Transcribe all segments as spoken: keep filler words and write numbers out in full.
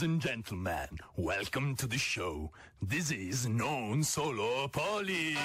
and gentlemen, welcome to the show. This is Non Solo Poli.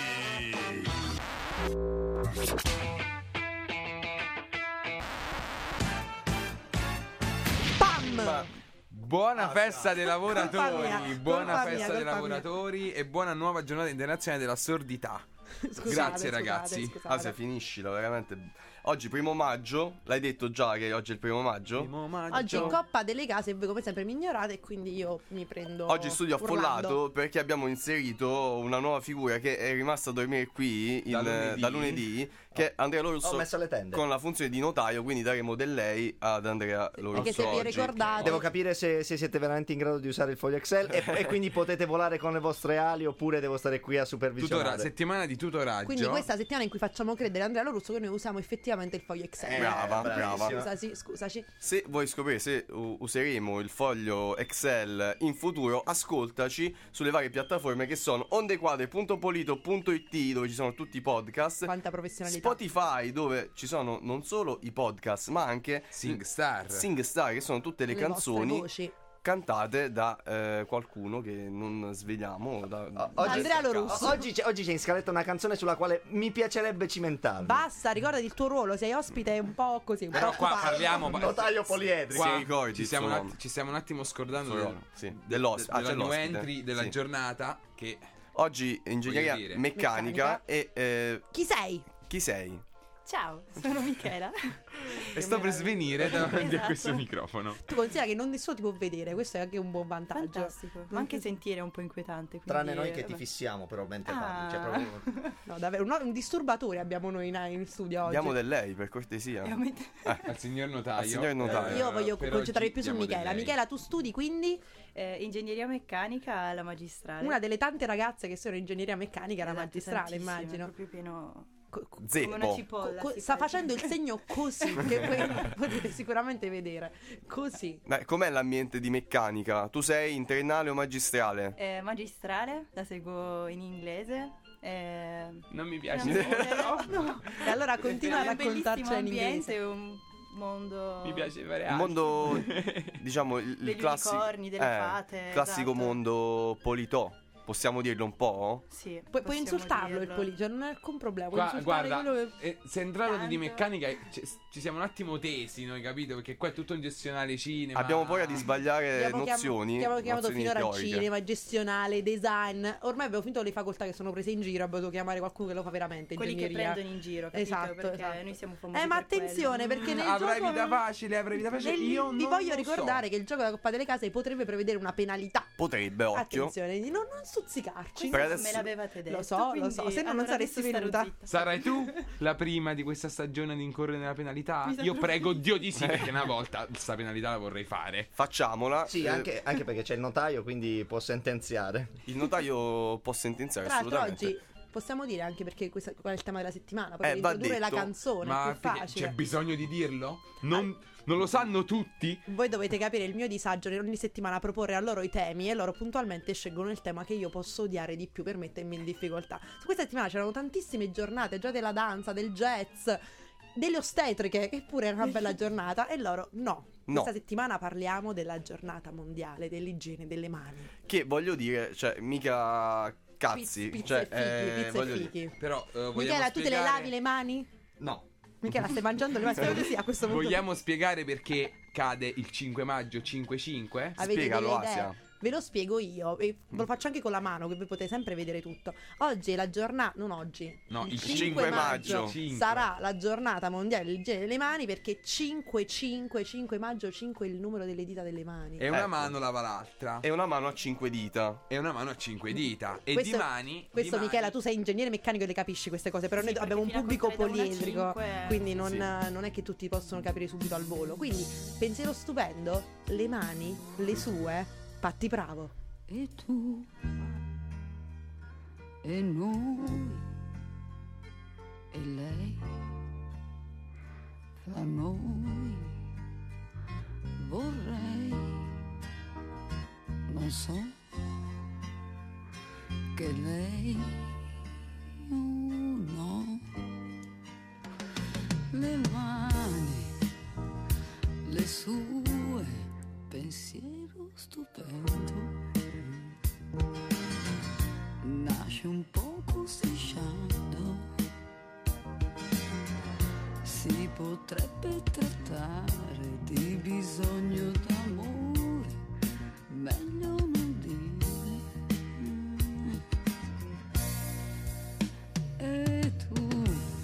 Pam! Buona ah, festa dei lavoratori, mia, buona mia, festa dei lavoratori mia. E buona nuova giornata internazionale della sordità. Scusate, Grazie scusate, ragazzi. scusate. Ah, se finiscila, veramente. Oggi primo maggio, l'hai detto già che oggi è il primo maggio? Primo maggio. Oggi in Coppa delle Case voi come sempre mi ignorate e quindi io mi prendo Oggi studio affollato urlando. perché abbiamo inserito una nuova figura che è rimasta a dormire qui il, Da lunedì. da lunedì, che è Andrea Lorusso. Ho messo le tende. Con la funzione di notaio, quindi daremo del lei ad Andrea Lorusso. Perché se vi oggi. ricordate Devo capire se, se siete veramente in grado di usare il foglio Excel e, e quindi potete volare con le vostre ali oppure devo stare qui a supervisionare. Tutora, settimana di tutoraggio. Quindi questa settimana in cui facciamo credere a Andrea Lorusso che noi usiamo effettivamente il foglio Excel. Eh, Brava, bravissima. brava. Scusaci, scusaci. Se vuoi scoprire se u- useremo il foglio Excel in futuro, ascoltaci sulle varie piattaforme che sono ondequadre punto polito punto it, dove ci sono tutti i podcast, Quanta professionalità. Spotify, dove ci sono non solo i podcast ma anche SingStar. SingStar, che sono tutte le, Le canzoni vostre voci. cantate da eh, qualcuno che non sveliamo da, da- Oggi- Andrea Lorusso. O- Oggi c'è, oggi c'è in scaletta una canzone sulla quale mi piacerebbe cimentarmi. Basta, ricordati il tuo ruolo, sei ospite un po' così, un po' Però qua occupato. parliamo Notaio poliedrico. Qua Si ricordi ci, siamo il un suo att- nome. ci stiamo un attimo scordando Suo del, nome, sì. de- Dell'ospite. de- Ah, c'è della new l'ospite. entry della Sì. giornata che Oggi ingegneria Voglio dire. meccanica, Meccanica. e eh, Chi sei? chi sei? Ciao, sono Michela. e sto per svenire davanti a Esatto. questo microfono. Tu considera che non nessuno ti può vedere, questo è anche un buon vantaggio. Fantastico. Ma anche sentire è un po' inquietante. Quindi, Tranne noi che ti vabbè. fissiamo però mentre Ah. parli. Cioè, proprio... No, davvero, un, un disturbatore abbiamo noi in, in studio oggi. Diamo del lei, per cortesia. E aumenta- Al signor notaio. Al signor notaio. Io voglio per concentrarmi oggi più su diamo del Michela. lei. Michela, tu studi quindi eh, ingegneria meccanica alla magistrale. una delle tante ragazze che sono in ingegneria meccanica alla Esatto, magistrale, tantissime, immagino. Proprio pieno. Co- co- Come una Zeppo. cipolla. co- si sta fa. facendo il segno così, che voi potete sicuramente vedere. Così. Beh, com'è l'ambiente di meccanica? Tu sei in triennale o magistrale? Eh, magistrale, la seguo in inglese. Eh, Non mi piace. no, no. E allora continua a È un bellissimo raccontarcela in ambiente, inglese. un mondo. Mi piace fare Il altro. mondo, diciamo, il, il Degli classico unicorni, delle fate, classico esatto. mondo politò. Possiamo dirlo un po'? Sì, Puoi, puoi possiamo insultarlo dirlo. il Polizio, non è alcun problema. Puoi Qua, insultare guarda, quello che... eh, sei entrato di Tanto. meccanica e ci, ci siamo un attimo tesi, noi, capito? Perché qua è tutto un gestionale cinema. Abbiamo paura di sbagliare Abbiamo chiam- nozioni. abbiamo chiamato nozioni finora teoriche. cinema, gestionale, design. Ormai abbiamo finito le facoltà che sono prese in giro. Abbiamo dovuto chiamare qualcuno che lo fa veramente. Quelli che ingegneria. prendono in giro, capito? Esatto, Perché esatto. noi siamo famosi Eh, ma per attenzione, quello. perché nel Avrai gioco. vita facile, avrai vita facile. nel- Io vi non voglio lo ricordare so. che il gioco della Coppa delle Case potrebbe prevedere una penalità. Potrebbe, occhio. Attenzione, di non, non stuzzicarci. Per Questo adesso- me l'avevate detto. Lo so, lo quindi so, se no non allora saresti adesso starò venuta. zitta. Sarai tu la prima di questa stagione ad incorrere nella penalità? Mi sa Io proprio prego sì. Dio di sì, perché una volta questa penalità la vorrei fare. Facciamola. Sì, Eh, anche, anche perché c'è il notaio, quindi può sentenziare. Il notaio può sentenziare Tra l'altro assolutamente. oggi possiamo dire anche perché questo qual è il tema della settimana. Proprio Eh, va introdurre la detto. canzone, Ma è più perché facile. c'è bisogno di dirlo? Non, non lo sanno tutti? Voi dovete capire il mio disagio ogni settimana proporre a loro i temi e loro puntualmente scelgono il tema che io posso odiare di più per mettermi in difficoltà. Su questa settimana c'erano tantissime giornate, già della danza, del jazz, delle ostetriche, che pure era una bella giornata, e loro no. No. Questa settimana parliamo della giornata mondiale dell'igiene delle mani. Che voglio dire, cioè, mica cazzi. Pizza cioè, e fichi, eh, pizza e voglio dire. fichi. Però eh, vogliamo Michela, tu te le spiegare- lavi le mani? No. Michela, stai mangiando le mani? Spero di sì a questo punto. Vogliamo spiegare perché cade il cinque maggio cinque cinque? Avete Spiegalo, delle idee? Asia. Ve lo spiego io e ve lo faccio anche con la mano che voi potete sempre vedere tutto. Oggi è la giornata, non oggi, No, il cinque maggio. cinque. sarà la giornata mondiale dell'igiene delle mani perché cinque cinque cinque maggio cinque è il numero delle dita delle mani. E una Ecco. mano lava l'altra. E una mano a cinque dita. E una mano a cinque dita. E Questo- di mani. Questo di Michela, mani- tu sei ingegnere meccanico e le capisci queste cose, però Sì, noi perché abbiamo un fino a pubblico contare da uno a poliedrico, cinque, quindi sì, non, sì. non è che tutti possono capire subito al volo. Quindi, pensiero stupendo, le mani, le sue, Patti Bravo. E tu e noi e lei fra noi vorrei, ma so che lei oh no, le mani le sue pensiero stupendo. Nasce un poco strisciando. Si potrebbe trattare di bisogno d'amore, meglio non dire. E tu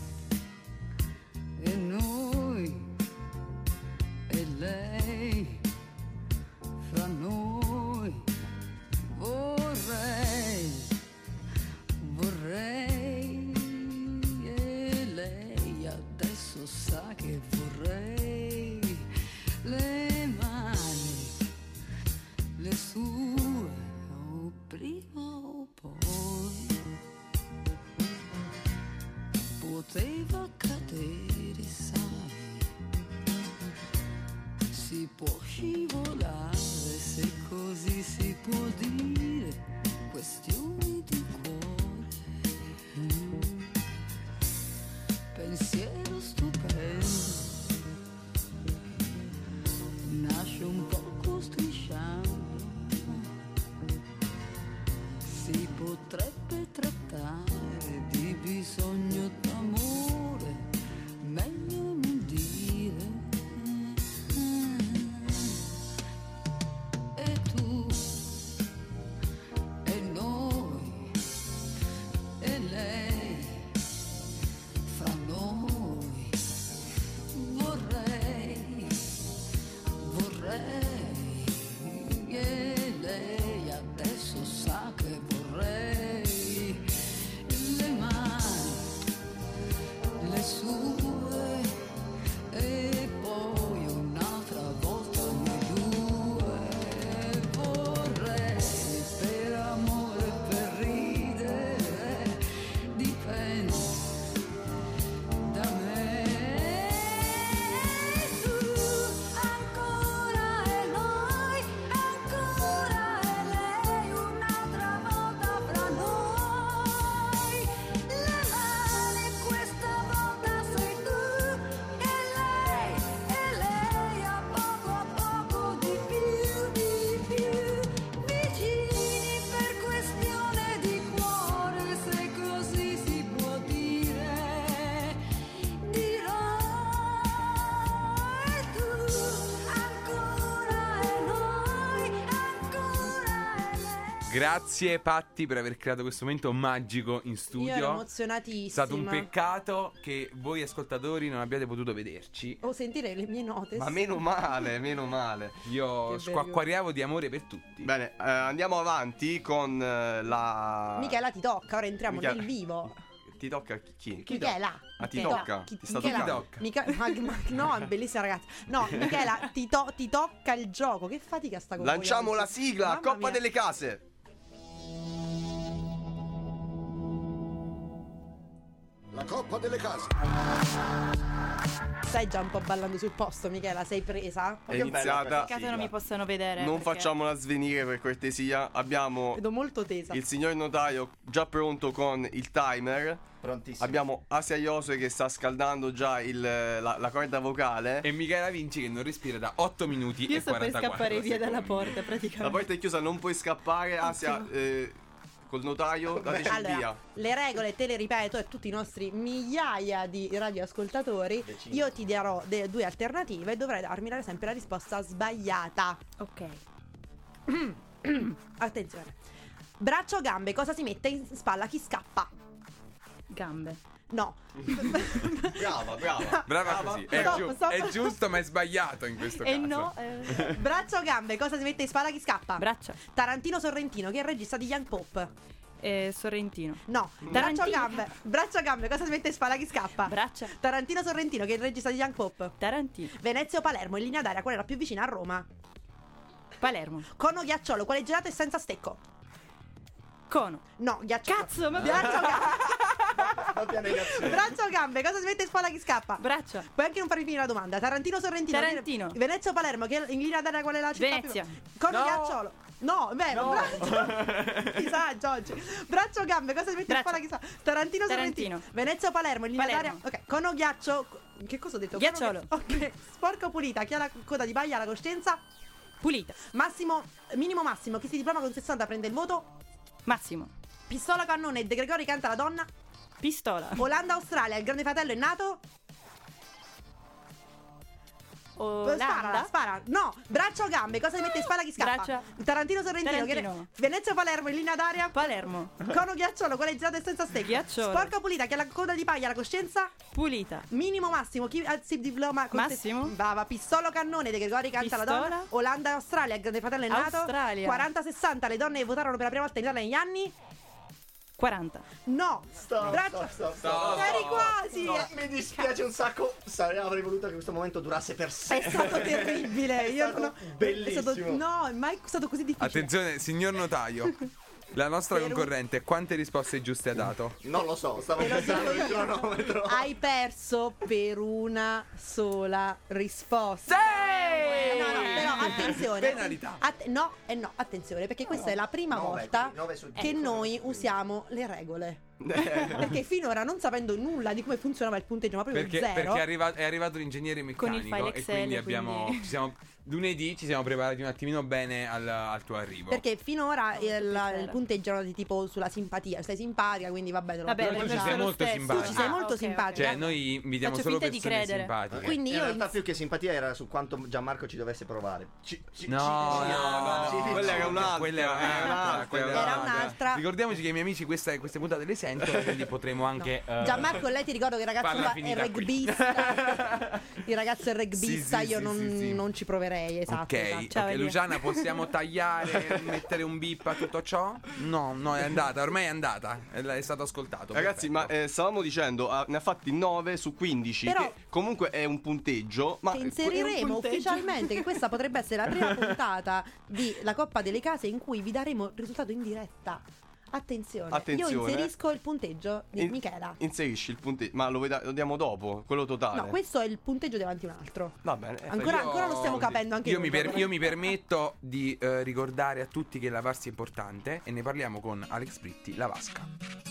e noi e lei, fra noi vorrei, vorrei, e lei adesso sa che vorrei le mani, le sue, o prima o poi poteva cadere, sai, si può scivolare, se così si può dire, questioni di cuore. Mm. Pensiero stupendo, nasce un poco strisciando, si potrebbe trattare di bisogno d'amore, meglio non dire. E tu e noi e lei, fra noi vorrei, vorrei, e lei adesso sa che vorrei le mani, le sue, e poi un'altra volta noi due, vorrei per amore, per ridere, dipende da me. Tu ancora e noi, ancora e lei, un'altra volta fra noi, le mani questa volta sei tu e lei, e lei a poco a poco di più, di più, vicini per questione di cuore, se così si può dire, dirò. E tu ancora e noi, ancora e lei. Grazie Patti per aver creato questo momento magico in Io ero studio. emozionatissima. È stato un peccato che voi ascoltatori non abbiate potuto vederci. O sentire le mie note. Ma meno male, meno male. Io Che squacquariavo di amore per tutti. Bene, eh, andiamo avanti con eh, la... Michela, ti tocca, ora entriamo Michela- nel vivo. Ti tocca chi? chi? Michela. Ah, ti Ti tocca? to- Ti sta Michela- toccando? Mica- ma, ma- no, è bellissima ragazza. No, Michela, ti, to- ti tocca il gioco. Che fatica sta cosa. Lanciamo la sigla, Mamma Coppa mia. delle Case. La Coppa delle Case. Stai già un po' ballando sul posto, Michela. Sei presa? È iniziata. Peccato non mi possono vedere. Non perché- facciamola svenire per cortesia. Abbiamo Vedo molto tesa. il signor notaio già pronto con il timer. Prontissimo. Abbiamo Asia Iose che sta scaldando già il- la, la corda vocale. E Michela Vinci che non respira da otto minuti Io e sto per quarantaquattro scappare via secondi. dalla porta praticamente. La porta è chiusa, non puoi scappare. Asia, eh, col notaio, dateci il Allora, via. le regole te le ripeto e tutti i nostri migliaia di radioascoltatori. Decine. Io ti darò de- due alternative e dovrai darmi la- sempre la risposta sbagliata. Ok. Attenzione. Braccio o gambe, cosa si mette in spalla chi scappa? Gambe. No. Brava, brava. Brava così. È, Stop, giu- stop. è giusto, ma è sbagliato in questo E caso. no, eh, Braccio o gambe, cosa si mette in spalla chi scappa? braccia. Tarantino Sorrentino, che è il regista di Young Pop. Eh, Sorrentino. No. Braccio o Tarantino. gambe. Braccio o gambe, cosa si mette in spalla chi scappa? Braccia. Tarantino Sorrentino, che è il regista di Young Pop. Tarantino. Venezia o Palermo, in linea d'aria, qual è la più vicina a Roma? Palermo. Cono o ghiacciolo, quale gelato è senza stecco? Cono. No, ghiacciolo. Cazzo, ma Braccio o gambe. Doppia negazione. Braccio o gambe, cosa si mette in spalla chi scappa? Braccia. Puoi anche non farmi finire la domanda. Tarantino Sorrentino. Tarantino. Venezia o Palermo, che è in linea d'aria qual è la città Venezia. più... Cono o No. ghiacciolo. No, beh, braccio. Disagio oggi. Braccio o gambe, cosa si mette Braccia. in spalla chi scappa? Tarantino Sorrentino. Tarantino. Venezia o Palermo, in linea Palermo. d'aria. Ok, cono o ghiaccio. Che cosa ho detto? Ghiacciolo. Cono o ghi- Ok, sporca o pulita, chi ha la coda di baglia alla coscienza? Pulita. Massimo, minimo massimo, chi si diploma con sessanta prende il voto. Massimo. Pistola cannone, De Gregori canta la donna. Pistola. Olanda Australia, il grande fratello è nato. Spara, Olanda. spara. No, braccia o gambe, cosa si mette in spalla chi scappa? Braccia. Tarantino Sorrentino, Tarantino. che ne- Venezia Palermo in linea d'aria. Palermo. Cono ghiacciolo, quale è gelato e senza stecca. Ghiacciolo. Sporca o pulita, che ha la coda di paglia, la coscienza. Pulita. Minimo massimo, chi ha il diploma con Massimo. te- Brava, pistola o cannone, De Gregori canta la Pistola. donna. Olanda e Australia, il grande fratello è nato. Australia. quaranta sessanta, le donne che votarono per la prima volta in Italia negli anni. quaranta. No. Stop, Braccia. stop, stop, stop. Eri quasi. No, mi dispiace un sacco. Sarei, avrei voluto che questo momento durasse per È sempre. stato terribile. È Io stato non ho- bellissimo. È stato, no, è mai stato così difficile. Attenzione, signor notaio. La nostra Per un- concorrente quante risposte giuste ha dato? Non lo so, stavo Te lo pensando dico il io. cronometro. Hai perso per una sola risposta. Sì! No, no, però attenzione. Penalità. Att- no, e no, attenzione, perché questa è la prima Nove, volta quindi nove su che dieci. noi usiamo le regole. Eh, Perché finora, non sapendo nulla di come funzionava il punteggio, ma proprio Perché, zero. perché è, arrivato, è arrivato l'ingegnere Con il meccanico file e Excel, quindi abbiamo quindi- ci siamo, lunedì ci siamo preparati un attimino bene al, al tuo arrivo. Perché finora il, piacere. il punteggio era di tipo sulla simpatia. Stai simpatica, quindi vabbè. te lo Vabbè, faccio tu ci già. sei lo molto stesso. simpatica. Tu ci sei Ah, molto ok, simpatica. Cioè, noi invitiamo Faccio solo finta di persone credere. simpatiche. Quindi In io realtà in- più che simpatia era su quanto Gianmarco ci dovesse provare. Ci- ci- No, ci- no, ci- no, ci- no, quella era un'altra, quella era era un'altra, un'altra, quella era un'altra. Ricordiamoci che i miei amici questa, queste puntate le sentono, quindi potremo anche eh, Gianmarco, lei ti ricordo che il ragazzo farla è finita qui. rugbista. Il ragazzo è rugbista, Sì, sì, io sì, non, sì, sì. non ci proverei. Esatto. Ok, esatto. Ciao, ok, Elia. Luciana, possiamo tagliare, mettere un bip a tutto ciò? No, no, è andata, ormai è andata, è, è stato ascoltato. Ragazzi, ma perfetto. eh, stavamo dicendo, ah, ne ha fatti nove su quindici, Però- che comunque è un punteggio. Ma Che è un inseriremo punteggio. ufficialmente che questa potrebbe essere la prima puntata di La Coppa delle Case in cui vi daremo il risultato in diretta. Attenzione, Attenzione. io inserisco il punteggio di In- Michela. Inserisci il punteggio, ma lo, veda- lo diamo dopo, quello totale. No, questo è il punteggio davanti a un altro. Va bene. eh, Ancora, Io- ancora lo stiamo capendo anche io noi. mi, per- io mi permetto di eh, ricordare a tutti che lavarsi è importante e ne parliamo con Alex Britti, la vasca.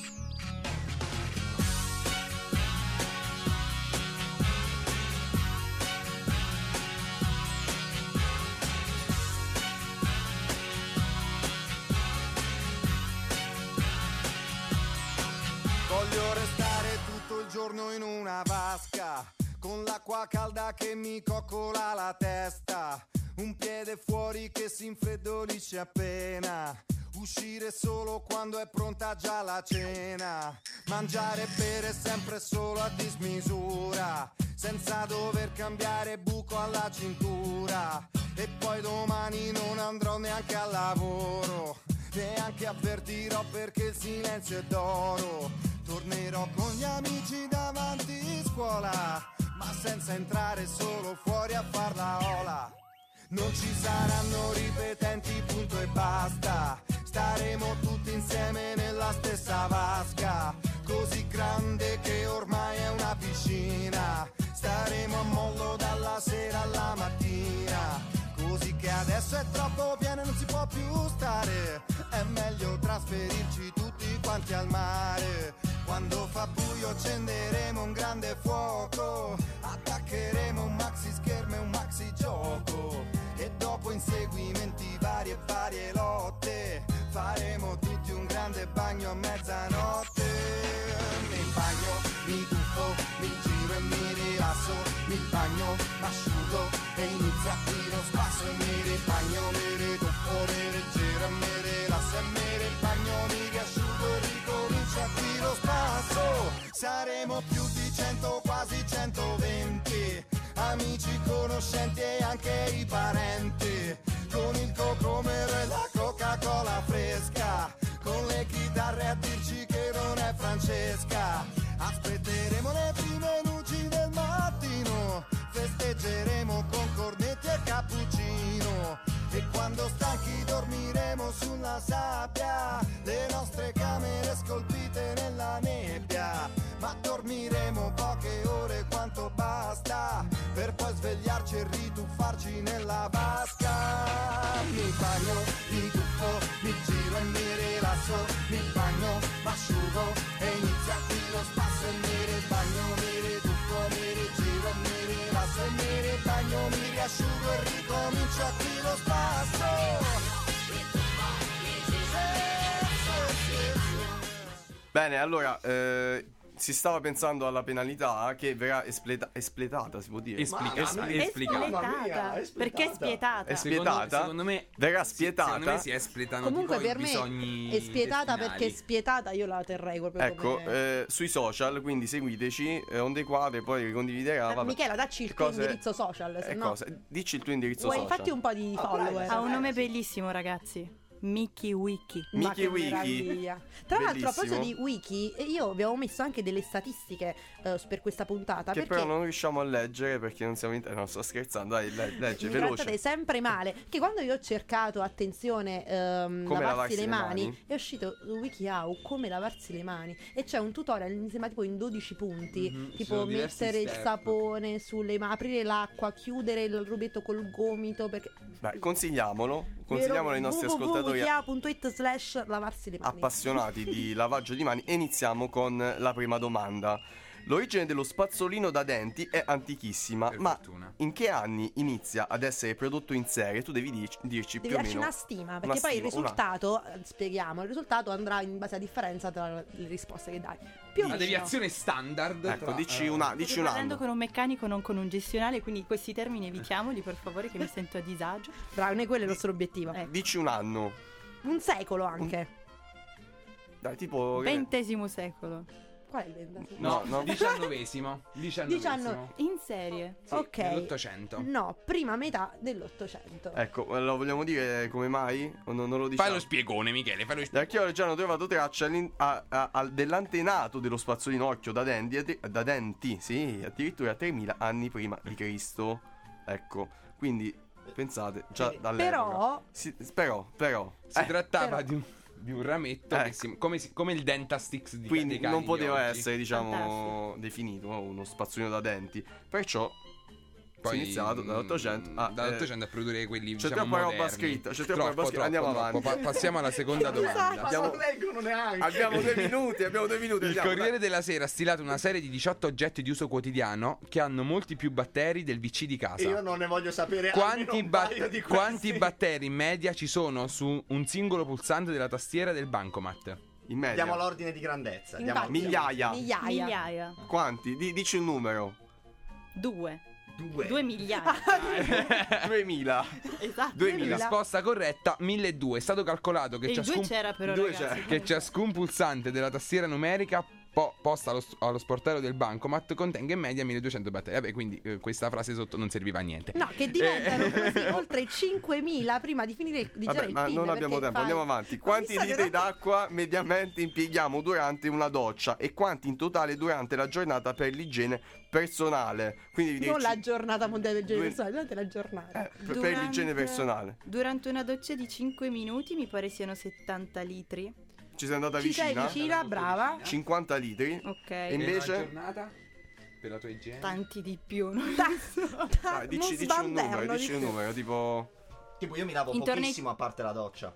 Voglio restare tutto il giorno in una vasca, con l'acqua calda che mi coccola la testa, un piede fuori che si infreddolisce appena, uscire solo quando è pronta già la cena, mangiare e bere sempre solo a dismisura, senza dover cambiare buco alla cintura, e poi domani non andrò neanche al lavoro, neanche avvertirò perché il silenzio è d'oro. Tornerò con gli amici davanti scuola, ma senza entrare, solo fuori a far la ola. Non ci saranno ripetenti, punto e basta. Staremo tutti insieme nella stessa vasca, così grande che ormai è una piscina. Staremo a mollo dalla sera alla mattina, così che adesso è troppo pieno e non si può più stare. È meglio trasferirci tutti quanti al mare. Quando fa buio accenderemo un grande fuoco, attaccheremo un maxi schermo e un maxi gioco, e dopo inseguimenti vari e varie lotte faremo tutti un grande bagno a mezzanotte. Mi bagno, mi tuffo, mi giro e mi rilasso, mi bagno, m'asciugo e inizia qui lo spasso. E mi ribagno, mi rituffo, mi rigiro e mi rilasso, e mi ribagno, mi riasciugo e ricomincia qui lo spasso. Saremo più di cento, quasi centoventi, amici, conoscenti e anche i parenti, con il cocomero e la Coca-Cola fresca, con le chitarre a dirci che non è Francesca. Aspetteremo le prime luci del mattino, festeggeremo con cornetti e cappuccino, e quando stanchi dormiremo sulla sabbia, le nostre camere scolpite nella nebbia, ma dormiremo poche ore quanto basta, per poi svegliarci e rituffarci nella vasca. Mi bagno, mi tuffo, mi giro e mi rilasso, mi bagno, m'asciugo e inizia qui lo spasso. E mi ribagno, mi rituffo, mi rigiro e mi rilasso, e mi ribagno, mi riasciugo e ricomincia qui lo spasso. Bene, allora, eh, si stava pensando alla penalità che verrà espleta- espletata, si può dire? Esplicata, Espli- esplicata. Mamma mia, Espletata. è Perché spietata. spietata? È spietata? Secondo me Verrà sì, spietata. Secondo me si espletano Comunque tipo per i me bisogni è spietata intestinali. perché spietata io la terrei proprio Ecco, come... eh, sui social, quindi seguiteci, eh, Onde Quadre, poi ricondividerà. Eh, vabbè. Michela, dacci il Che tuo cose- indirizzo social, se eh, no... cosa? Dici il tuo indirizzo Vuoi social. infatti un po' di follower. Ha un nome bellissimo, ragazzi. Mickey Wiki. Ma Mickey che Wiki. meraviglia. Tra l'altro, a proposito di Bellissimo. wiki, eh, io avevo messo anche delle statistiche eh, per questa puntata. Che perché però non riusciamo a leggere perché non siamo in... eh, No, sto scherzando, dai, le- legge, mi veloce. trattate sempre male. Che quando io ho cercato, attenzione, ehm, Come lavarsi le mani, mani? è uscito su WikiHow come lavarsi le mani. E c'è un tutorial, mi sembra tipo in dodici punti. Mhm, ci Tipo sono diversi mettere il step. sapone sulle mani, aprire l'acqua, chiudere il rubetto col gomito. Perché Dai, consigliamolo, consigliamolo ai nostri ascoltatori www punto it slash lavarsi le mani. appassionati di lavaggio di mani. E iniziamo con la prima domanda. L'origine dello spazzolino da denti è antichissima, Per ma fortuna. in che anni inizia ad essere prodotto in serie? Tu devi dirci, dirci Devi più o darci meno una stima, perché una poi il stima, una- risultato, eh, spieghiamo, il risultato andrà in base a differenza tra le risposte che dai. Più o Una meno. deviazione standard. Ecco, tra- dici eh, una, dici Sto un parlando anno. con un meccanico, non con un gestionale, quindi questi termini evitiamoli per favore, che mi sento a disagio. Bravo, noi quello è il nostro obiettivo. Ecco. Dici un anno. Un secolo anche. Dai, tipo che- Ventesimo secolo. Qual è il ventesimo? No, No, no. diciannovesimo. Diciannovesimo. Diciannove. In serie. Sì, Ok. nell'Ottocento. No, prima metà dell'Ottocento. Ecco, lo vogliamo dire come mai? O non, non lo diciamo? Fai lo spiegone, Michele, fai lo spiegone. L'archeologi hanno trovato traccia all'in- a- a- a- dell'antenato dello spazzolino occhio da denti, addi- da denti, sì, addirittura tremila anni prima di Cristo. Ecco, quindi pensate, già dall'epoca. Però Si- però, però, Si eh, trattava però- di un, di un rametto Ecco. che si- come, si- come il Dentastix di quindi dei cani non di poteva oggi. essere, diciamo, Fantastico. definito no, uno spazzolino da denti. Perciò Poi, si è iniziato dall'Ottocento mm, a, dall'Ottocento a produrre quelli, c'è diciamo, troppa roba moderni. scritta, c'è troppa Troppo, roba scritta. troppo, Andiamo troppo. avanti. Pa- passiamo alla seconda domanda. Abbiamo, leggono neanche. abbiamo due minuti, abbiamo due minuti. Il andiamo, Corriere dai. della Sera ha stilato una serie di diciotto oggetti di uso quotidiano che hanno molti più batteri del V C di casa. Io non ne voglio sapere almeno Quanti, un ba- paio di quanti questi. batteri in media ci sono su un singolo pulsante della tastiera del bancomat? In media. Diamo l'ordine di grandezza. Diamo Infatti. Migliaia. migliaia. Migliaia. Quanti? Di- dici un numero. Due. due. Due migliaia. duemila. Esatto. duemila. Risposta corretta milleduecento. È stato calcolato che E il due ciascun, c'era però, due ragazzi. c'è. che ciascun pulsante della tastiera numerica po- posta allo, allo sportello del bancomat contenga in media milleduecento batteri. Vabbè, quindi eh, questa frase sotto non serviva a niente. No, che diventano così oltre cinquemila prima di finire di girare Vabbè, il ma PIN, non perché abbiamo tempo, fai- andiamo avanti. Ho Quanti visto che litri non- d'acqua mediamente impieghiamo durante una doccia e quanti in totale durante la giornata per l'igiene personale? Quindi devi Non dirci- la giornata mondiale dell'igiene Due- personale, durante la giornata. eh, per, per Durante- l'igiene personale. Durante una doccia di cinque minuti mi pare siano settanta litri. Ci sei andata Ci sei vicina? vicina, brava. cinquanta litri. Ok. E invece? giornata per la tua igiene? Tanti di più. Non Dai, Dai, dici, non dici un sbanderno numero, di dici un più. numero, tipo... Tipo io mi lavo Intorno ai- pochissimo a parte la doccia.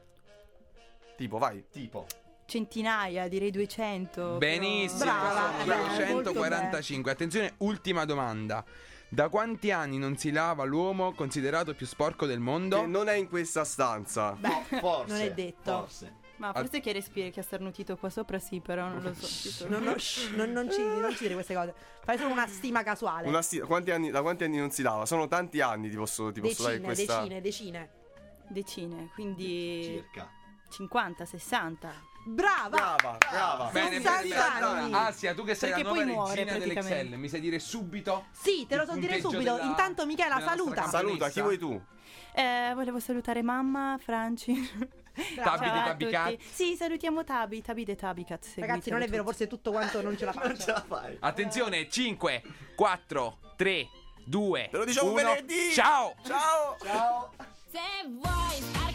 Tipo, vai. Tipo. Centinaia, direi duecento. Benissimo, Brava, sono brava, duecentoquarantacinque. Attenzione, ultima domanda. Da quanti anni non si lava l'uomo considerato più sporco del mondo? Che non è in questa stanza. Beh, Forse. non è detto. Forse. Ma forse che respiri, che ha starnutito qua sopra, sì, però non lo so. Ci sono- Non, non, shh, non, non ci, non ci dire queste cose. Fai solo una stima casuale. Una sti- quanti anni, da quanti anni non si lava? Sono tanti anni, ti posso, ti posso dare Decine, questa... decine, decine. Decine, quindi Circa. cinquanta, sessanta. Brava! Brava, brava. Bene, bene, sessanta bene. anni. Asia, tu che sei Perché la nuova poi muore, regina dell'Excel, praticamente. mi sai dire subito? Sì, te lo il so dire punteggio subito. della- Intanto Michela della nostra saluta. campionessa? Saluta, chi vuoi tu? Eh, volevo salutare mamma, Franci. Tabi Ciao de a Tabicat. tutti. Sì, salutiamo Tabi, Tabi de Tabicat. Ragazzi, non è vero, forse tutto quanto non ce la Non ce faccio. la fai. Attenzione, cinque, quattro, tre, due, Te lo diciamo uno. venerdì. Ciao! Ciao! Ciao. Se vuoi